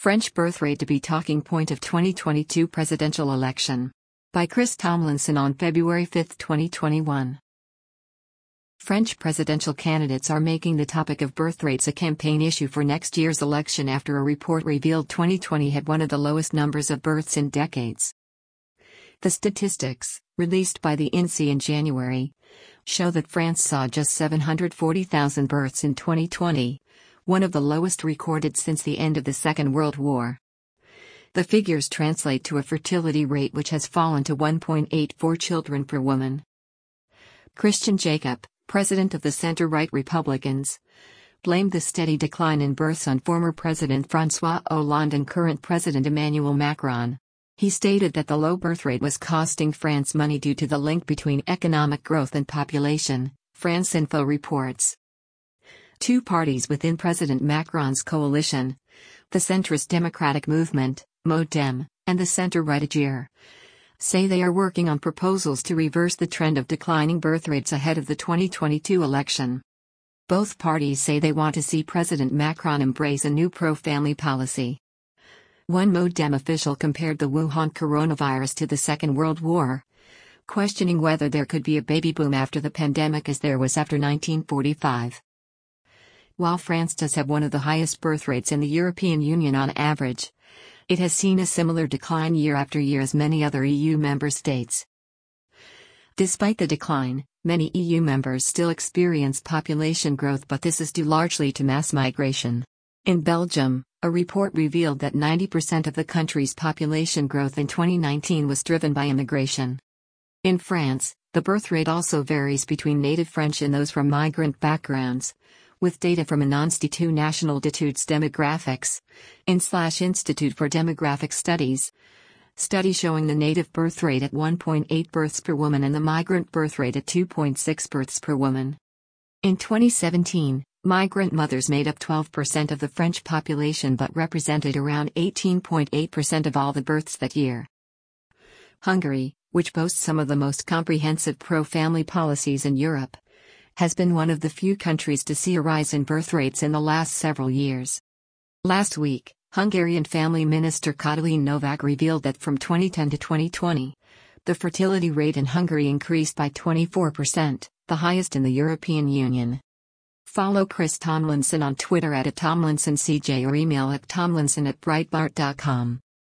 French birth rate to be talking point of 2022 presidential election. By Chris Tomlinson on February 5, 2021. French presidential candidates are making the topic of birth rates a campaign issue for next year's election after a report revealed 2020 had one of the lowest numbers of births in decades. The statistics, released by the INSEE in January, show that France saw just 740,000 births in 2020, one of the lowest recorded since the end of the Second World War. The figures translate to a fertility rate which has fallen to 1.84 children per woman. Christian Jacob, president of the center-right Republicans, blamed the steady decline in births on former President François Hollande and current President Emmanuel Macron. He stated that the low birth rate was costing France money due to the link between economic growth and population, France Info reports. Two parties within President Macron's coalition, the centrist Democratic Movement, MoDem, and the center-right AGIR, say they are working on proposals to reverse the trend of declining birth rates ahead of the 2022 election. Both parties say they want to see President Macron embrace a new pro-family policy. One MoDem official compared the Wuhan coronavirus to the Second World War, questioning whether there could be a baby boom after the pandemic as there was after 1945. While France does have one of the highest birth rates in the European Union on average, it has seen a similar decline year after year as many other EU member states. Despite the decline, many EU members still experience population growth, but this is due largely to mass migration. In Belgium, a report revealed that 90% of the country's population growth in 2019 was driven by immigration. In France, the birth rate also varies between native French and those from migrant backgrounds, with data from Institut National d'études démographiques, Institute for Demographic Studies, study showing the native birth rate at 1.8 births per woman and the migrant birth rate at 2.6 births per woman. In 2017, migrant mothers made up 12% of the French population but represented around 18.8% of all the births that year. Hungary, which boasts some of the most comprehensive pro-family policies in Europe, has been one of the few countries to see a rise in birth rates in the last several years. Last week, Hungarian Family Minister Katalin Novak revealed that from 2010 to 2020, the fertility rate in Hungary increased by 24%, the highest in the European Union. Follow Chris Tomlinson on Twitter @TomlinsonCJ or email at tomlinson@breitbart.com.